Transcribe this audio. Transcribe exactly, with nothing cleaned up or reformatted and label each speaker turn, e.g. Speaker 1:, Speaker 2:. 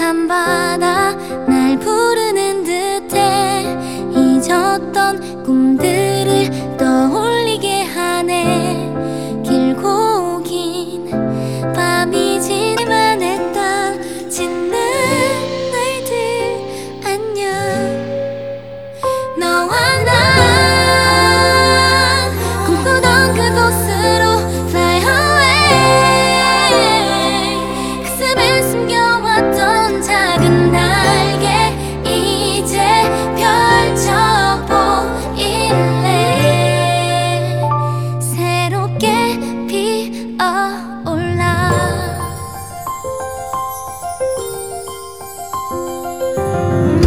Speaker 1: 바다 날 부르는 듯해 잊었던 꿈들을 떠올리게 하네. 길고 긴 밤이 지만 했던 짓는 날들 안녕. 너와 나 꿈꾸던 그곳으로 fly away. 그 습에 숨겨왔던 작은 날개 이제 펼쳐 보일래. 새롭게 피어올라.